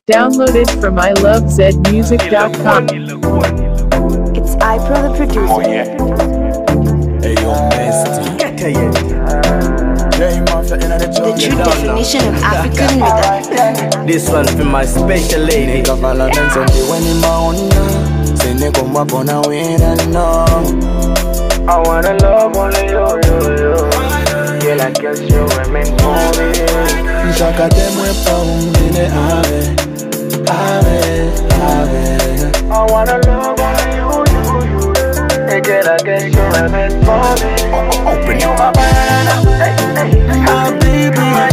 Downloaded from ilovezmusic.com. It's iPro the producer. Oh yeah. Hey yo, Mesty. Get to it. The true definition of African rhythm. This one for my special lady. Nigga Valentine's Sunday when in my own. Say nigga up on a win and no. I wanna love only you. Girl, I guess you were meant for me. Shaka them we found in the ave. I wanna love only you. Hey girl, I guess you were meant for me. Open you my banana. My baby, my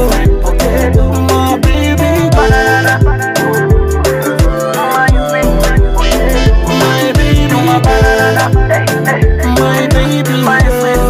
baby, banana. My baby, my banana. My baby, my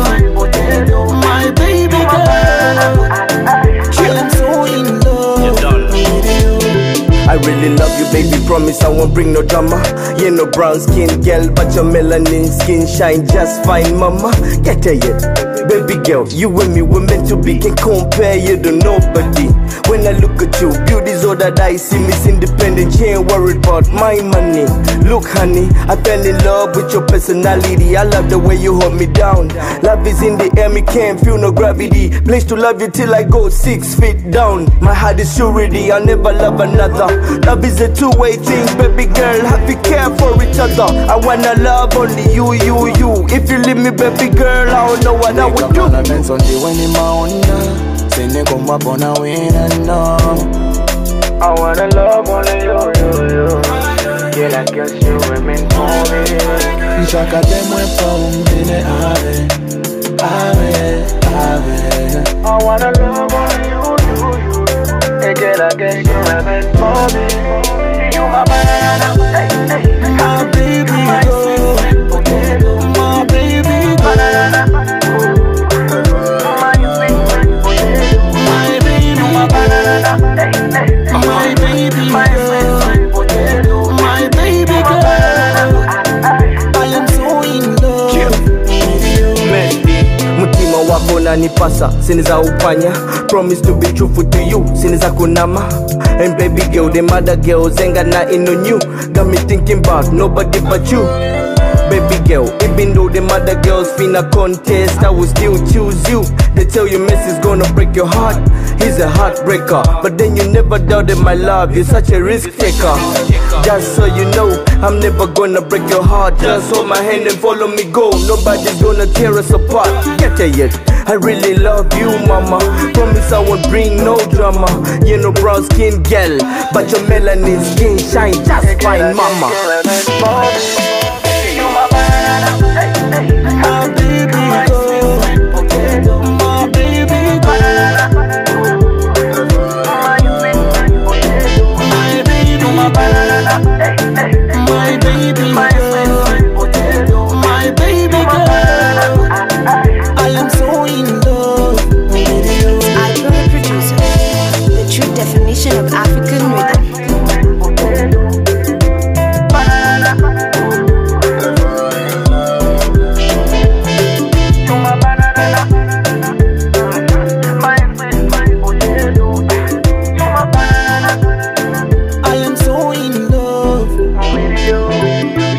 baby girl. I'm so in love with you. I really love you, baby, promise I won't bring no drama. You no brown skin girl, but your melanin skin shine just fine, mama. Get to it. Baby girl, you and me, we're meant to be. Can't compare you to nobody. When I look at you, beauty's all that I see. Miss Independent, she ain't worried about my money. Look honey, I fell in love with your personality. I love the way you hold me down. Love is in the air, me can't feel no gravity. Place to love you till I go 6 feet down. My heart is surety, I'll never love another. Love is a two-way thing, baby girl, have to care for each other. I wanna love only you. If you leave me, baby girl, I don't know what I would do. I wanna love only you. Girl, I guess you were meant for me. Shaka them we found in the ave. I wanna love only you. Hey girl, I guess you were meant for me. You my banana. My baby, my baby banana. My baby, my banana. My baby, my baby girl. I am so in love with you. Mesty, mutima wako unanipasa, siniza upanya. Promise to be truthful to you, siniza kunama. And baby girl, them other girls ain't got nothing on you. Got me thinking about nobody but you. Baby girl, even though them other girls finna contest, I will still choose you. They tell you Messi's gonna break your heart, he's a heartbreaker. But then you never doubted my love, you're such a risk taker. Just so you know, I'm never gonna break your heart. Just hold my hand and follow me go. Nobody's gonna tear us apart. Get to it. I really love you, mama. Promise I won't bring no drama. You know brown skin girl, but your melanin skin shine just fine, mama. My baby girl, my baby banana. My baby, my banana. My baby girl, my baby girl. I am so in love with you. iPro the producer. The true definition of African rhythm.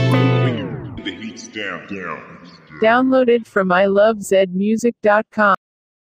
Downloaded from ilovezmusic.com.